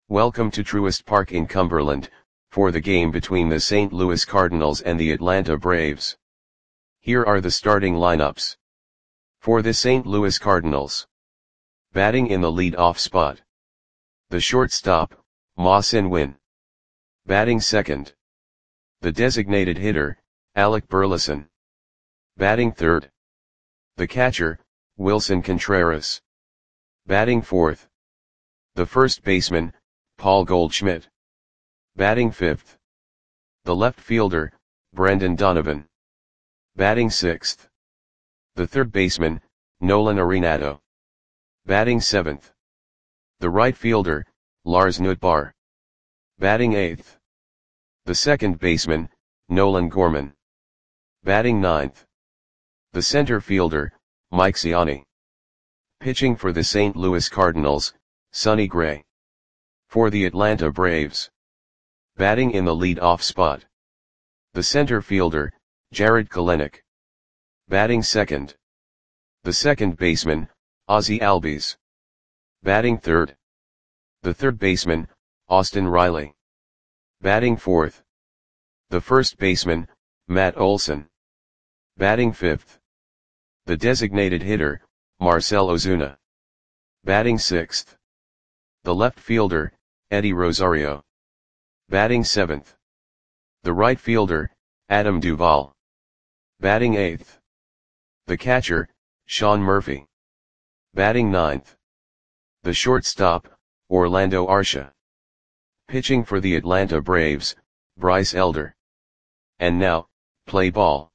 Welcome to Truist Park in Cumberland, for the game between the St. Louis Cardinals and the Atlanta Braves. Here are the starting lineups. For the St. Louis Cardinals. Batting in the lead-off spot. The shortstop, Ma-Sin Win. Batting second. The designated hitter, Alec Burleson. Batting third. The catcher, Willson Contreras. Batting fourth. The first baseman, Paul Goldschmidt. Batting fifth. The left fielder, Brendan Donovan. Batting sixth. The third baseman, Nolan Arenado. Batting seventh. The right fielder, Lars Nootbaar. Batting eighth. The second baseman, Nolan Gorman. Batting ninth. The center fielder, Mike Siani. Pitching for the St. Louis Cardinals, Sonny Gray. For the Atlanta Braves. Batting in the lead-off spot. The center fielder, Jarred Kelenic. Batting second. The second baseman, Ozzie Albies. Batting third. The third baseman, Austin Riley. Batting fourth. The first baseman, Matt Olson. Batting fifth. The designated hitter, Marcell Ozuna. Batting sixth. The left fielder, Eddie Rosario. Batting seventh. The right fielder, Adam Duvall. Batting eighth. The catcher, Sean Murphy. Batting ninth. The shortstop, Orlando Arcia. Pitching for the Atlanta Braves, Bryce Elder. And now, play ball.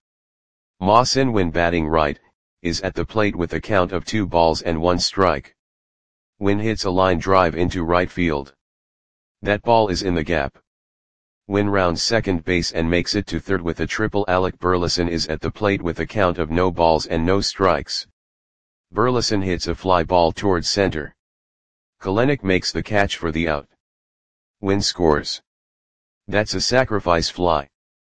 Ma-Sin Win batting right, is at the plate with a count of 2-1 strike. Win hits a line drive into right field. That ball is in the gap. Win rounds second base and makes it to third with a triple. Alec Burleson is at the plate with a count of no balls and no strikes. Burleson hits a fly ball towards center. Kelenic makes the catch for the out. Win scores. That's a sacrifice fly.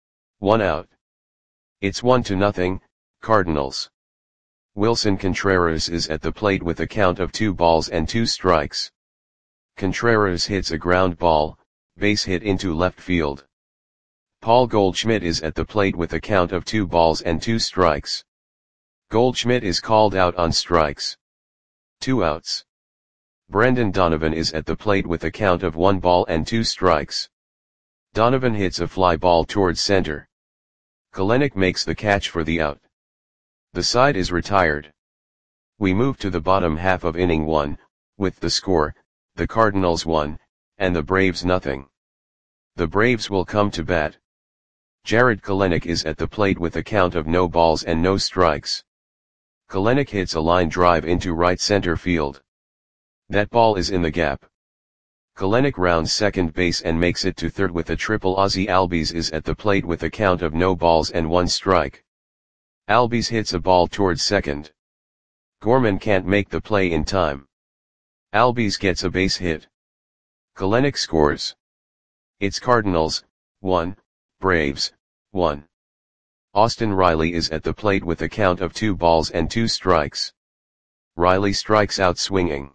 1 out. It's 1-0, Cardinals. Willson Contreras is at the plate with a count of 2-2 strikes. Contreras hits a ground ball, base hit into left field. Paul Goldschmidt is at the plate with a count of 2-2 strikes. Goldschmidt is called out on strikes. 2 outs. Brendan Donovan is at the plate with a count of 1-2 strikes. Donovan hits a fly ball towards center. Kelenic makes the catch for the out. The side is retired. We move to the bottom half of inning 1, with the score, the Cardinals 1, and the Braves 0. The Braves will come to bat. Jarred Kelenic is at the plate with a count of no balls and no strikes. Kelenic hits a line drive into right center field. That ball is in the gap. Kelenic rounds second base and makes it to third with a triple. Ozzie Albies is at the plate with a count of no balls and 1 strike. Albies hits a ball towards second. Gorman can't make the play in time. Albies gets a base hit. Kelenic scores. It's Cardinals, 1, Braves, 1. Austin Riley is at the plate with a count of 2-2 strikes. Riley strikes out swinging.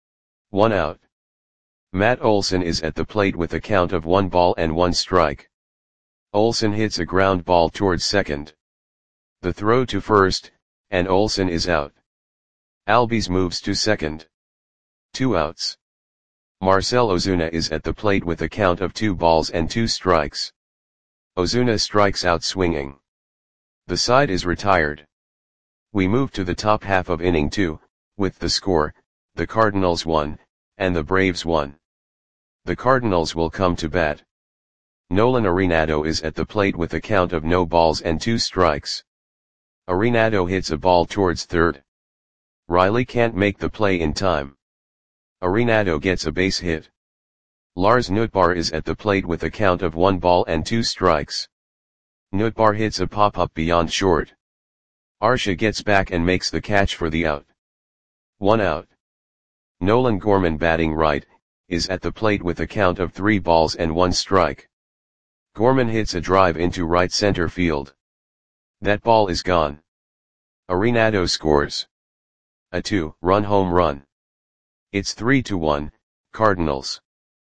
1 out. Matt Olson is at the plate with a count of 1-1 strike. Olson hits a ground ball towards second. The throw to first, and Olson is out. Albies moves to second. 2 outs. Marcell Ozuna is at the plate with a count of 2-2 strikes. Ozuna strikes out swinging. The side is retired. We move to the top half of inning 2, with the score, the Cardinals 1, and the Braves 1. The Cardinals will come to bat. Nolan Arenado is at the plate with a count of no balls and 2 strikes. Arenado hits a ball towards third. Riley can't make the play in time. Arenado gets a base hit. Lars Nootbaar is at the plate with a count of 1-2 strikes. Nootbaar hits a pop-up beyond short. Arcia gets back and makes the catch for the out. 1 out. Nolan Gorman batting right, is at the plate with a count of 3-1 strike. Gorman hits a drive into right center field. That ball is gone. Arenado scores a 2-run home run. It's 3-1, Cardinals.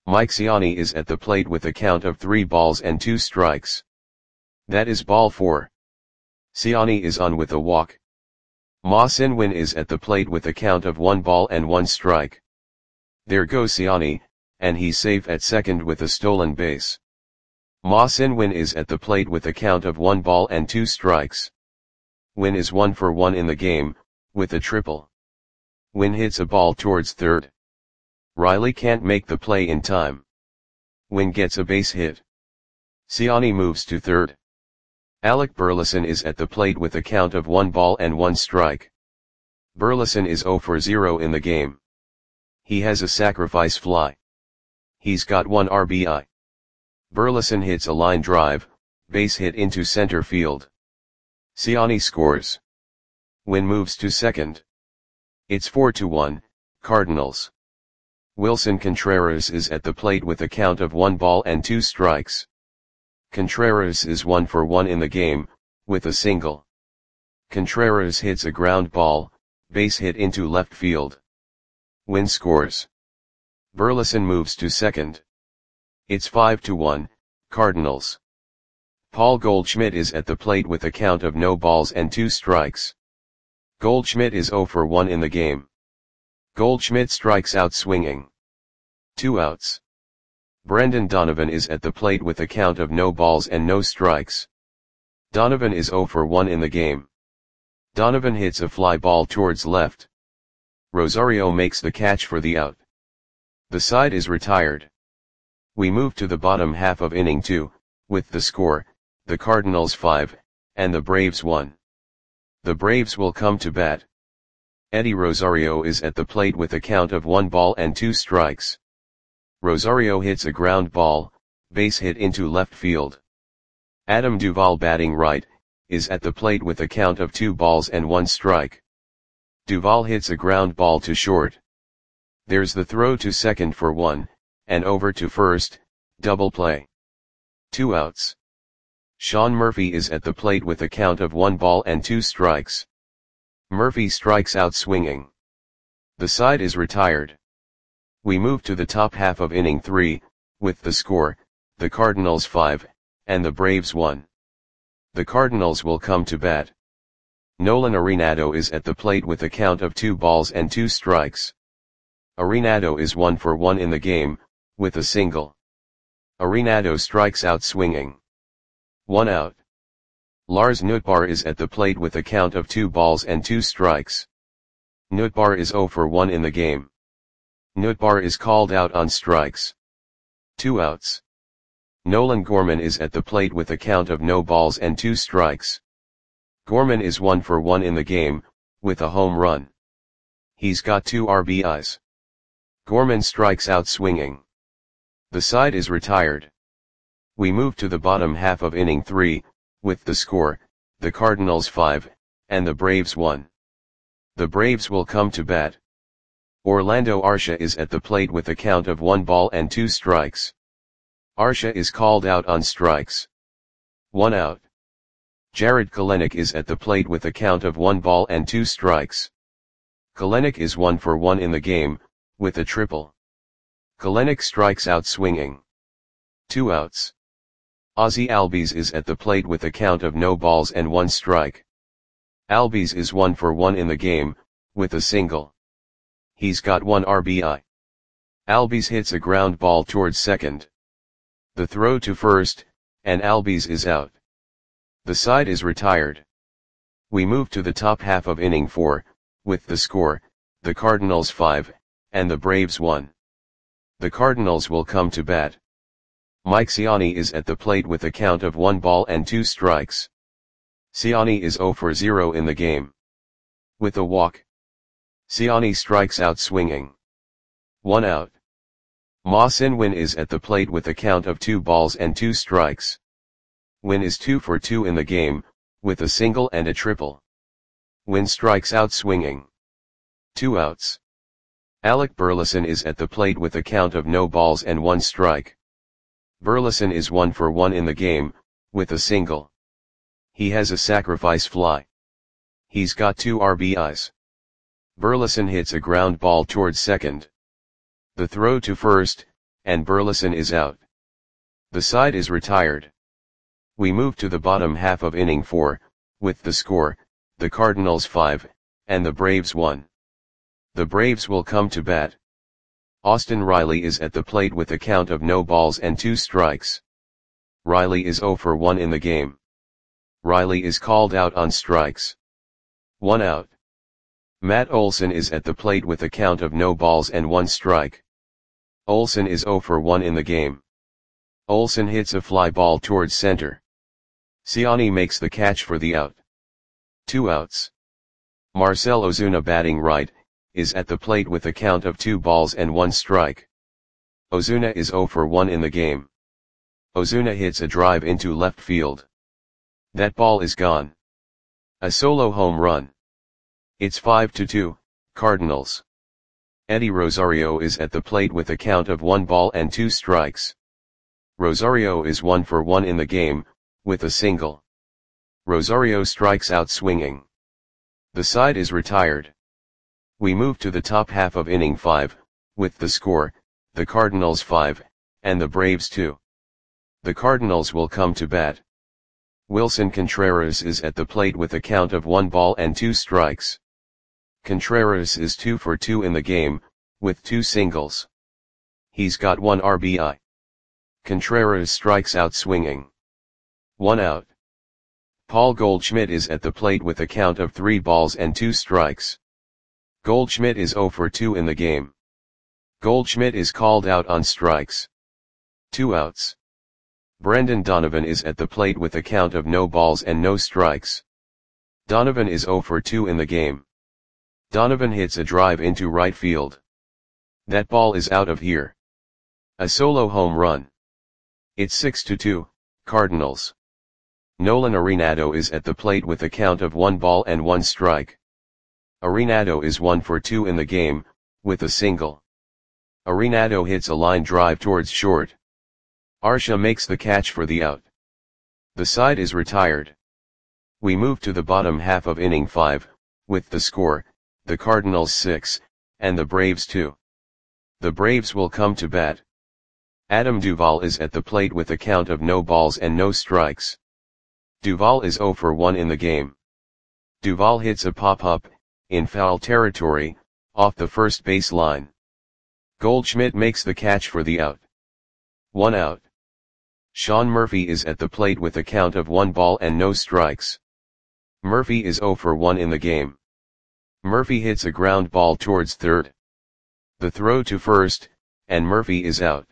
Mike Ciani is at the plate with a count of 3 balls and 2 strikes. That is ball 4. Ciani is on with a walk. Ma Sin-win is at the plate with a count of 1 ball and 1 strike. There goes Ciani, and he's safe at second with a stolen base. Ma Sin-win is at the plate with a count of 1 ball and 2 strikes. Win is 1 for 1 in the game, with a triple. Win hits a ball towards third. Riley can't make the play in time. Win gets a base hit. Ciani moves to third. Alec Burleson is at the plate with a count of 1 ball and 1 strike. Burleson is 0 for 0 in the game. He has a sacrifice fly. He's got 1 RBI. Burleson hits a line drive, base hit into center field. Ciani scores. Win moves to second. It's 4-1, Cardinals. Wilson Contreras is at the plate with a count of 1 ball and 2 strikes. Contreras is 1 for 1 in the game, with a single. Contreras hits a ground ball, base hit into left field. Win scores. Burleson moves to second. It's 5-1, Cardinals. Paul Goldschmidt is at the plate with a count of no balls and 2 strikes. Goldschmidt is 0 for 1 in the game. Goldschmidt strikes out swinging. 2 outs. Brendan Donovan is at the plate with a count of no balls and no strikes. Donovan is 0 for 1 in the game. Donovan hits a fly ball towards left. Rosario makes the catch for the out. The side is retired. We move to the bottom half of inning 2, with the score, the Cardinals 5, and the Braves 1. The Braves will come to bat. Eddie Rosario is at the plate with a count of 1 ball and 2 strikes. Rosario hits a ground ball, base hit into left field. Adam Duvall, batting right, is at the plate with a count of 2 balls and 1 strike. Duvall hits a ground ball to short. There's the throw to second for 1, and over to first, double play. 2 outs. Sean Murphy is at the plate with a count of 1 ball and 2 strikes. Murphy strikes out swinging. The side is retired. We move to the top half of inning 3, with the score, the Cardinals 5, and the Braves 1. The Cardinals will come to bat. Nolan Arenado is at the plate with a count of 2 balls and 2 strikes. Arenado is 1 for 1 in the game, with a single. Arenado strikes out swinging. 1 out. Lars Nootbaar is at the plate with a count of 2 balls and 2 strikes. Nootbaar is 0 for 1 in the game. Nootbaar is called out on strikes. 2 outs. Nolan Gorman is at the plate with a count of no balls and 2 strikes. Gorman is 1 for 1 in the game, with a home run. He's got 2 RBIs. Gorman strikes out swinging. The side is retired. We move to the bottom half of inning 3, with the score, the Cardinals 5, and the Braves 1. The Braves will come to bat. Orlando Arcia is at the plate with a count of 1 ball and 2 strikes. Arcia is called out on strikes. 1 out. Jared Kelenic is at the plate with a count of 1 ball and 2 strikes. Kelenic is 1 for 1 in the game, with a triple. Kelenic strikes out swinging. 2 outs. Ozzie Albies is at the plate with a count of no balls and 1 strike. Albies is 1 for 1 in the game, with a single. He's got 1 RBI. Albies hits a ground ball towards second. The throw to first, and Albies is out. The side is retired. We move to the top half of inning 4, with the score, the Cardinals 5, and the Braves 1. The Cardinals will come to bat. Mike Ciani is at the plate with a count of 1 ball and 2 strikes. Ciani is 0 for 0 in the game. With a walk. Ciani strikes out swinging. 1 out. Ma Sin-win is at the plate with a count of 2 balls and 2 strikes. Win is 2 for 2 in the game, with a single and a triple. Win strikes out swinging. 2 outs. Alec Burleson is at the plate with a count of no balls and 1 strike. Burleson is 1 for 1 in the game, with a single. He has a sacrifice fly. He's got 2 RBIs. Burleson hits a ground ball towards second. The throw to first, and Burleson is out. The side is retired. We move to the bottom half of inning 4, with the score, the Cardinals 5, and the Braves 1. The Braves will come to bat. Austin Riley is at the plate with a count of no balls and 2 strikes. Riley is 0 for 1 in the game. Riley is called out on strikes. 1 out. Matt Olson is at the plate with a count of no balls and 1 strike. Olson is 0 for 1 in the game. Olson hits a fly ball towards center. Siani makes the catch for the out. 2 outs. Marcell Ozuna, batting right, is at the plate with a count of 2 balls and 1 strike. Ozuna is 0 for 1 in the game. Ozuna hits a drive into left field. That ball is gone. A solo home run. It's 5-2, Cardinals. Eddie Rosario is at the plate with a count of 1 ball and 2 strikes. Rosario is 1 for 1 in the game, with a single. Rosario strikes out swinging. The side is retired. We move to the top half of inning 5, with the score, the Cardinals 5, and the Braves 2. The Cardinals will come to bat. Wilson Contreras is at the plate with a count of 1 ball and 2 strikes. Contreras is 2 for 2 in the game, with 2 singles. He's got 1 RBI. Contreras strikes out swinging. 1 out. Paul Goldschmidt is at the plate with a count of 3 balls and 2 strikes. Goldschmidt is 0 for 2 in the game. Goldschmidt is called out on strikes. 2 outs. Brendan Donovan is at the plate with a count of no balls and no strikes. Donovan is 0 for 2 in the game. Donovan hits a drive into right field. That ball is out of here. A solo home run. It's 6-2, Cardinals. Nolan Arenado is at the plate with a count of 1 ball and 1 strike. Arenado is 1 for 2 in the game, with a single. Arenado hits a line drive towards short. Arcia makes the catch for the out. The side is retired. We move to the bottom half of inning 5, with the score, the Cardinals 6, and the Braves 2. The Braves will come to bat. Adam Duvall is at the plate with a count of no balls and no strikes. Duvall is 0 for 1 in the game. Duvall hits a pop-up, in foul territory, off the first base line. Goldschmidt makes the catch for the out. 1 out. Sean Murphy is at the plate with a count of 1 ball and no strikes. Murphy is 0 for 1 in the game. Murphy hits a ground ball towards third. The throw to first, and Murphy is out.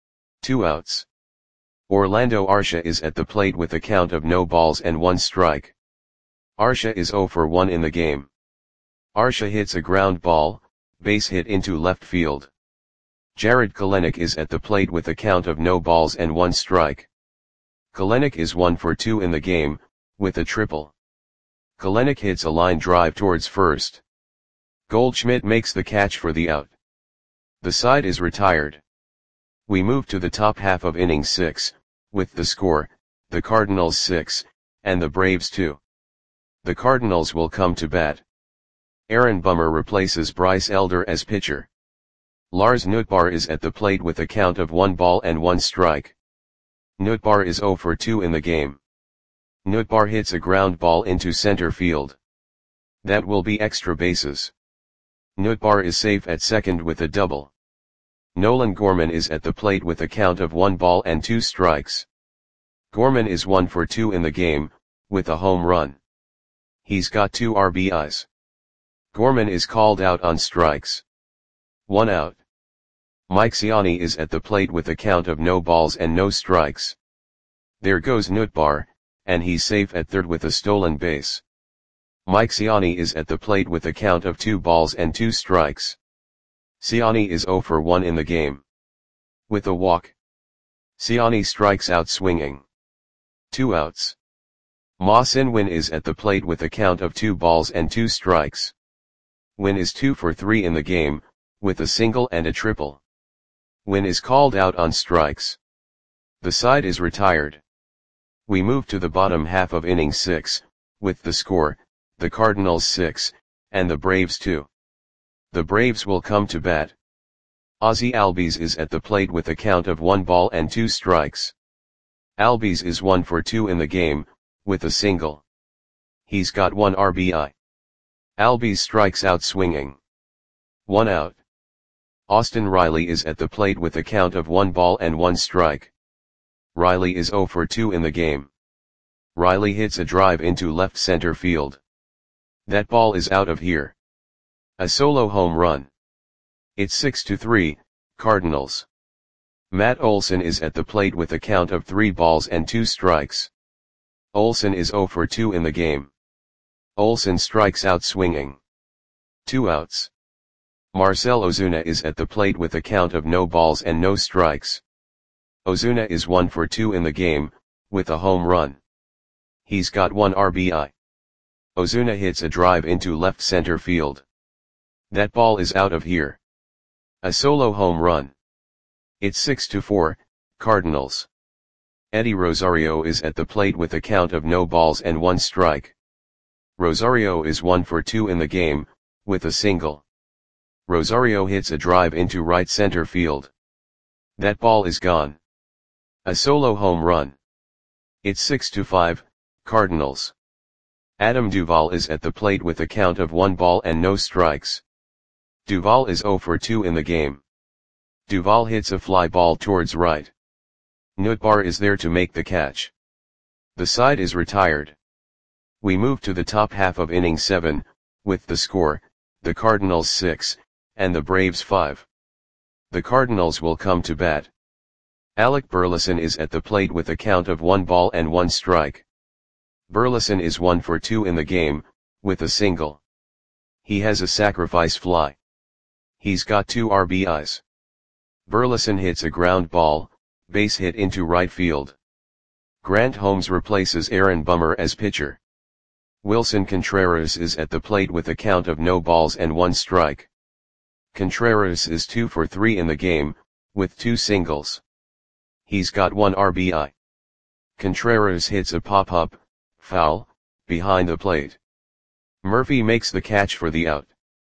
2 outs. Orlando Arcia is at the plate with a count of no balls and 1 strike. Arcia is 0 for 1 in the game. Arcia hits a ground ball, base hit into left field. Jared Kelenic is at the plate with a count of no balls and 1 strike. Kelenic is 1 for 2 in the game, with a triple. Kelenic hits a line drive towards first. Goldschmidt makes the catch for the out. The side is retired. We move to the top half of inning 6, with the score, the Cardinals 6, and the Braves 2. The Cardinals will come to bat. Aaron Bummer replaces Bryce Elder as pitcher. Lars Nootbaar is at the plate with a count of 1 ball and 1 strike. Nootbaar is 0 for 2 in the game. Nootbaar hits a ground ball into center field. That will be extra bases. Nootbaar is safe at second with a double. Nolan Gorman is at the plate with a count of 1 ball and 2 strikes. Gorman is 1 for 2 in the game, with a home run. He's got 2 RBIs. Gorman is called out on strikes. 1 out. Mike Siani is at the plate with a count of no balls and no strikes. There goes Nootbaar, and he's safe at third with a stolen base. Mike Siani is at the plate with a count of 2 balls and 2 strikes. Siani is 0 for 1 in the game. With a walk. Siani strikes out swinging. 2 outs. Ma Sin-win is at the plate with a count of 2 balls and 2 strikes. Win is 2 for 3 in the game, with a single and a triple. Win is called out on strikes. The side is retired. We move to the bottom half of inning 6, with the score, the Cardinals 6, and the Braves 2. The Braves will come to bat. Ozzie Albies is at the plate with a count of 1 ball and 2 strikes. Albies is 1 for 2 in the game, with a single. He's got 1 RBI. Albies strikes out swinging. 1 out. Austin Riley is at the plate with a count of 1 ball and 1 strike. Riley is 0 for 2 in the game. Riley hits a drive into left center field. That ball is out of here. A solo home run. It's 6-3, Cardinals. Matt Olson is at the plate with a count of 3 balls and 2 strikes. Olson is 0 for 2 in the game. Olson strikes out swinging. 2 outs. Marcell Ozuna is at the plate with a count of no balls and no strikes. Ozuna is 1 for 2 in the game, with a home run. He's got 1 RBI. Ozuna hits a drive into left center field. That ball is out of here. A solo home run. It's 6-4, Cardinals. Eddie Rosario is at the plate with a count of no balls and 1 strike. Rosario is 1 for 2 in the game, with a single. Rosario hits a drive into right center field. That ball is gone. A solo home run. It's 6-5, Cardinals. Adam Duvall is at the plate with a count of 1 ball and no strikes. Duvall is 0 for 2 in the game. Duvall hits a fly ball towards right. Nootbaar is there to make the catch. The side is retired. We move to the top half of inning 7, with the score, the Cardinals 6, and the Braves 5. The Cardinals will come to bat. Alec Burleson is at the plate with a count of 1 ball and 1 strike. Burleson is 1 for 2 in the game, with a single. He has a sacrifice fly. He's got 2 RBIs. Burleson hits a ground ball, base hit into right field. Grant Holmes replaces Aaron Bummer as pitcher. Wilson Contreras is at the plate with a count of no balls and 1 strike. Contreras is 2 for 3 in the game, with 2 singles. He's got 1 RBI. Contreras hits a pop-up, foul, behind the plate. Murphy makes the catch for the out.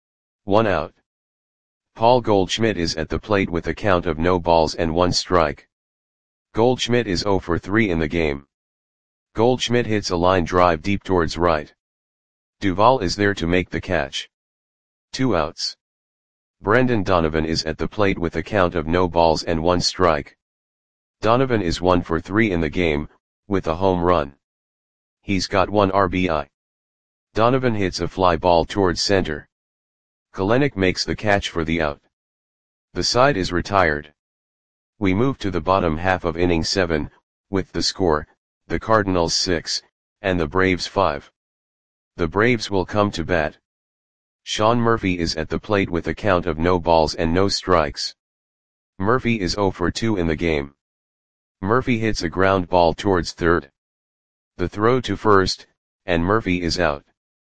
1 out. Paul Goldschmidt is at the plate with a count of no balls and 1 strike. Goldschmidt is 0 for 3 in the game. Goldschmidt hits a line drive deep towards right. Duvall is there to make the catch. 2 outs. Brendan Donovan is at the plate with a count of no balls and 1 strike. Donovan is 1 for 3 in the game, with a home run. He's got 1 RBI. Donovan hits a fly ball towards center. Kelenic makes the catch for the out. The side is retired. We move to the bottom half of inning 7, with the score, the Cardinals 6, and the Braves 5. The Braves will come to bat. Sean Murphy is at the plate with a count of no balls and no strikes. Murphy is 0 for 2 in the game. Murphy hits a ground ball towards third. The throw to first, and Murphy is out.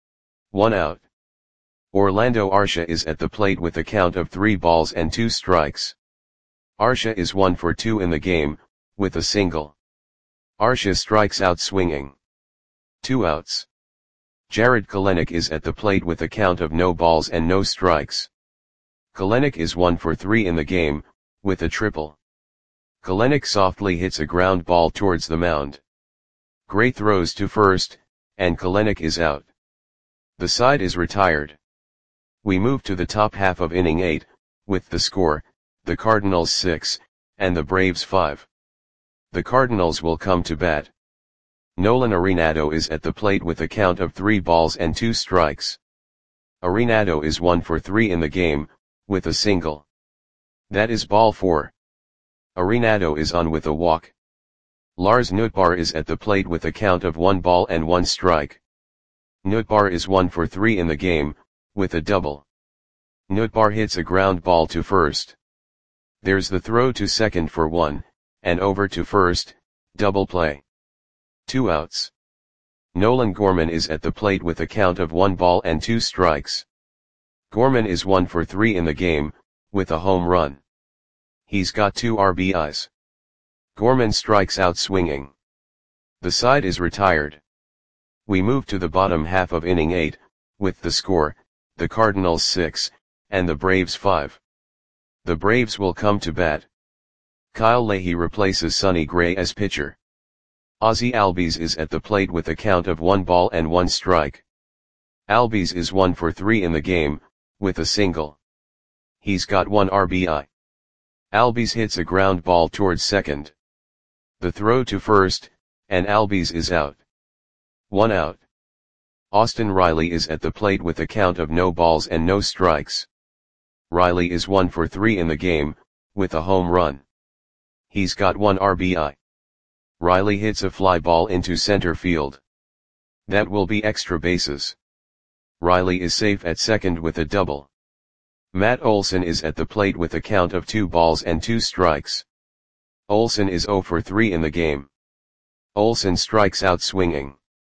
1 out. Orlando Arcia is at the plate with a count of 3 balls and 2 strikes. Arcia is 1 for 2 in the game, with a single. Arcia strikes out swinging. 2 outs. Jared Kelenic is at the plate with a count of no balls and no strikes. Kelenic is 1 for 3 in the game, with a triple. Kelenic softly hits a ground ball towards the mound. Gray throws to first, and Kelenic is out. The side is retired. We move to the top half of inning 8, with the score, the Cardinals 6, and the Braves 5. The Cardinals will come to bat. Nolan Arenado is at the plate with a count of 3 balls and 2 strikes. Arenado is 1 for 3 in the game, with a single. That is ball 4. Arenado is on with a walk. Lars Nootbaar is at the plate with a count of 1 ball and 1 strike. Nootbaar is 1 for 3 in the game, with a double. Nootbaar hits a ground ball to first. There's the throw to second for 1, and over to first, double play. 2 outs. Nolan Gorman is at the plate with a count of 1 ball and 2 strikes. Gorman is 1 for 3 in the game, with a home run. He's got 2 RBIs. Gorman strikes out swinging. The side is retired. We move to the bottom half of inning 8, with the score, the Cardinals 6, and the Braves 5. The Braves will come to bat. Kyle Leahy replaces Sonny Gray as pitcher. Ozzie Albies is at the plate with a count of 1-1 strike. Albies is 1 for 3 in the game, with a single. He's got 1 RBI. Albies hits a ground ball towards second. The throw to first, and Albies is out. 1 out. Austin Riley is at the plate with a count of no balls and no strikes. Riley is 1 for 3 in the game, with a home run. He's got 1 RBI. Riley hits a fly ball into center field. That will be extra bases. Riley is safe at second with a double. Matt Olson is at the plate with a count of 2 balls and 2 strikes. Olson is 0 for 3 in the game. Olson strikes out swinging.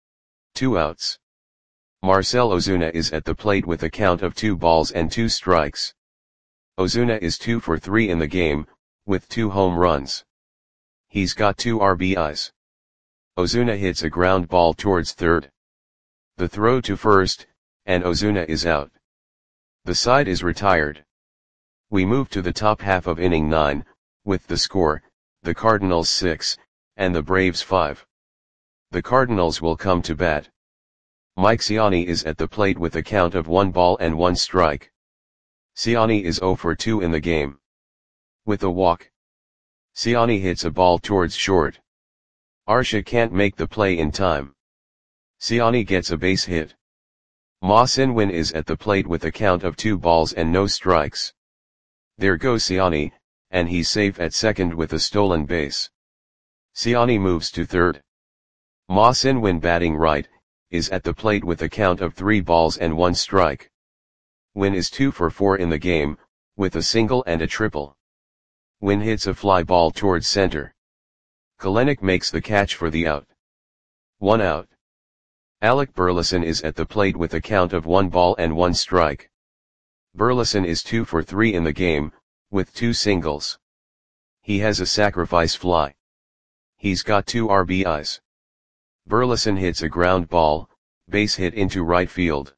2 outs. Marcell Ozuna is at the plate with a count of 2 balls and 2 strikes. Ozuna is 2 for 3 in the game, with 2 home runs. He's got 2 RBIs. Ozuna hits a ground ball towards third. The throw to first, and Ozuna is out. The side is retired. We move to the top half of inning 9, with the score, the Cardinals 6, and the Braves 5. The Cardinals will come to bat. Mike Ciani is at the plate with a count of 1-1 strike. Ciani is 0 for 2 in the game. With a walk. Ciani hits a ball towards short. Arcia can't make the play in time. Ciani gets a base hit. Ma Sin-win is at the plate with a count of 2 balls and no strikes. There goes Ciani, and he's safe at second with a stolen base. Ciani moves to third. Ma Sin-win, batting right, is at the plate with a count of 3 balls and 1 strike. Win is 2 for 4 in the game, with a single and a triple. Win hits a fly ball towards center. Kelenic makes the catch for the out. 1 out. Alec Burleson is at the plate with a count of 1-1 strike. Burleson is 2 for 3 in the game, with 2 singles. He has a sacrifice fly. He's got 2 RBIs. Burleson hits a ground ball, base hit into right field.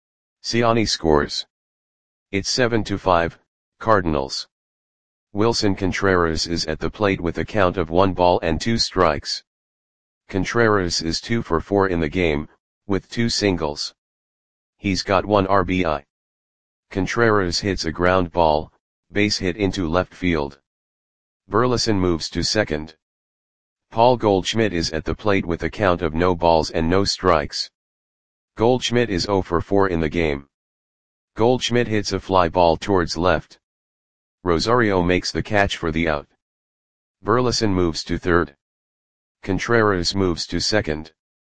Ciani scores. It's 7-5, Cardinals. Wilson Contreras is at the plate with a count of 1 ball and 2 strikes. Contreras is 2 for 4 in the game, with 2 singles. He's got 1 RBI. Contreras hits a ground ball, base hit into left field. Burleson moves to second. Paul Goldschmidt is at the plate with a count of no balls and no strikes. Goldschmidt is 0 for 4 in the game. Goldschmidt hits a fly ball towards left. Rosario makes the catch for the out. Burleson moves to third. Contreras moves to second.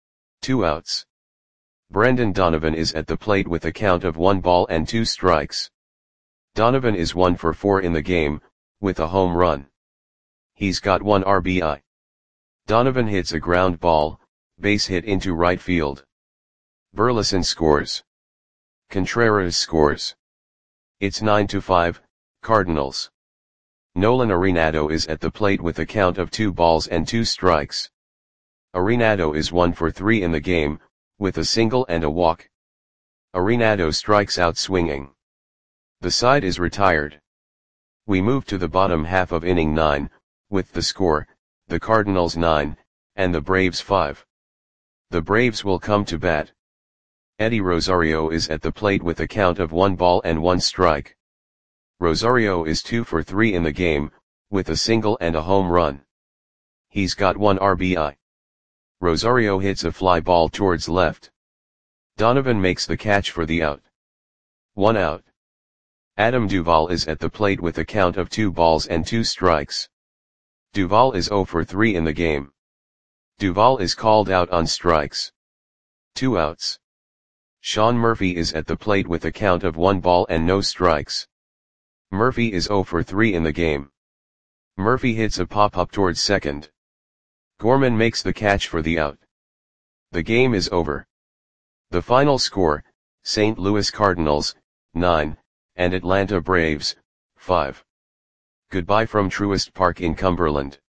2 outs. Brendan Donovan is at the plate with a count of 1 ball and 2 strikes. Donovan is 1 for 4 in the game, with a home run. He's got 1 RBI. Donovan hits a ground ball, base hit into right field. Burleson scores. Contreras scores. It's 9-5, Cardinals. Nolan Arenado is at the plate with a count of 2 balls and 2 strikes. Arenado is 1 for 3 in the game, with a single and a walk. Arenado strikes out swinging. The side is retired. We move to the bottom half of inning 9, with the score, the Cardinals 9, and the Braves 5. The Braves will come to bat. Eddie Rosario is at the plate with a count of 1-1 strike. Rosario is 2 for 3 in the game, with a single and a home run. He's got 1 RBI. Rosario hits a fly ball towards left. Donovan makes the catch for the out. 1 out. Adam Duvall is at the plate with a count of 2 balls and 2 strikes. Duvall is 0 for 3 in the game. Duvall is called out on strikes. 2 outs. Sean Murphy is at the plate with a count of 1 ball and no strikes. Murphy is 0 for 3 in the game. Murphy hits a pop-up towards second. Gorman makes the catch for the out. The game is over. The final score, St. Louis Cardinals, 9, and Atlanta Braves, 5. Goodbye from Truist Park in Cumberland.